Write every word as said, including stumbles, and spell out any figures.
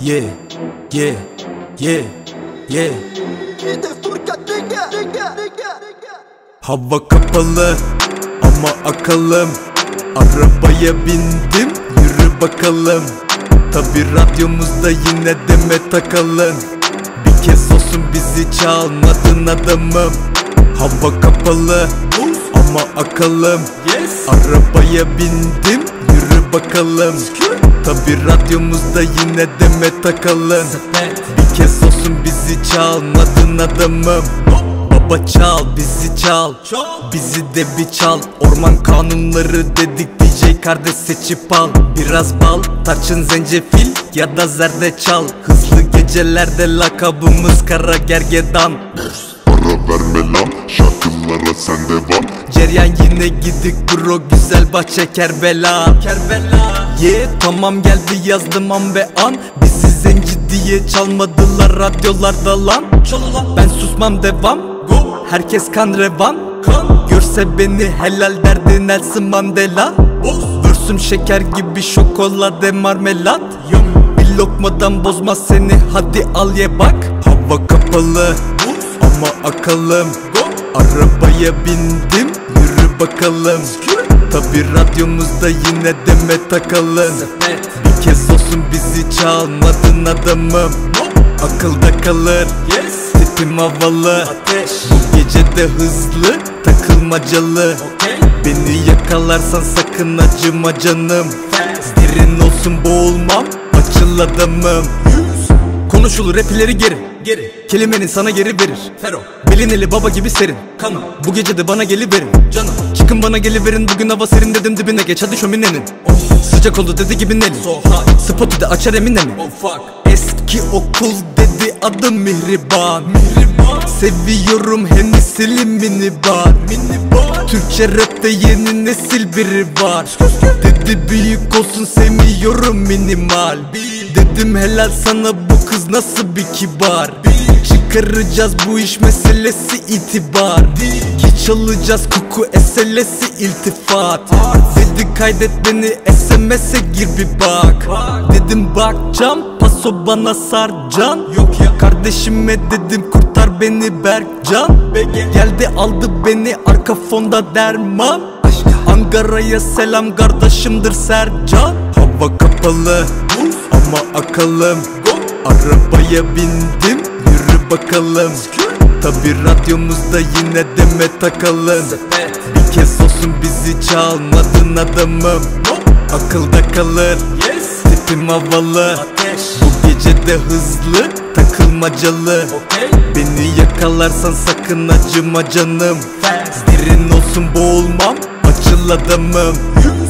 Yeah, yeah, yeah, yeah. Hava kapalı ama akalım. Arabaya bindim, yürü bakalım. Tabi radyomuzda yine Demet Akalın. Bir kez olsun bizi çalmadın adamım. Hava kapalı ama akalım. Arabaya bindim, yürü bakalım. Tabi radyomuzda yine Demet Akalın. Bir kez olsun bizi çalmadın adamım. Baba çal, bizi çal, bizi de bir çal. Orman kanunları dedik, D J kardeş seçip al. Biraz bal, tarçın, zencefil ya da zerdeçal. Hızlı gecelerde lakabımız Kara Gergedan. Ara verme lan, şarkılara sende var. Ceryan yine gidik bro, güzel bahçe Kerbela. Kerbela yeah, tamam geldi yazdım an ve an. Bizi zenci diye çalmadılar radyolarda lan. Ben susmam devam, herkes kan revan. Görse beni helal derdi Nelson Mandela. Vürsüm şeker gibi şokolade marmelat. Bir lokmadan bozmaz seni, hadi al ye bak. Hava kapalı ama akalım. Arabaya bindim, yürü bakalım. Tabi radyomuzda yine Demet Akalın. Bir kez olsun bizi çalmadın adamım. Akılda kalır, tipim havalı. Bu gece de hızlı, takılmacalı. Beni yakalarsan sakın acıma canım. Derin olsun boğulmam, açıl adamım. Konuşulur rap ileri geri, geri. Kelimenin sana geri verir Fero. Belin eli baba gibi serin kanım. Bu gece de bana geliverin canım. Çıkın bana geliverin, bugün hava serin dedim dibine geç hadi şöminenin. Oh. Sıcak oldu dedi gibi Nelly. So Spotu da açar Emine mi? Oh fuck. Eski okul dedi adım Mihriban. Mihriban. Seviyorum Hennessy'li minibar. Minibar. Türkçe rapte yeni nesil biri var. Dedi büyük olsun sevmiyorum minimal. Dedim helal sana, bu kız nasıl bir kibar. Çıkaracağız bu iş meselesi itibar. Geç alacağız koku eselesi iltifat. Dedi kaydet beni S M S'e gir bir bak. Dedim bakcam paso bana sarcan. Yok ya kardeşime dedim kurtar beni Berkcan. Geldi aldı beni arka fonda derman. Ankara'ya selam kardeşimdir Sercan. Hava kapalı ama akalım. Arabaya bindim, yürü bakalım. Tabi radyomuzda yine Demet Akalın. Bir kez olsun bizi çalmadın adamım. Akılda kalır, tipim havalı. Bu gece de hızlı, takılmacalı. Beni yakalarsan sakın acıma canım. Derin olsun boğulmam, açıl adamım.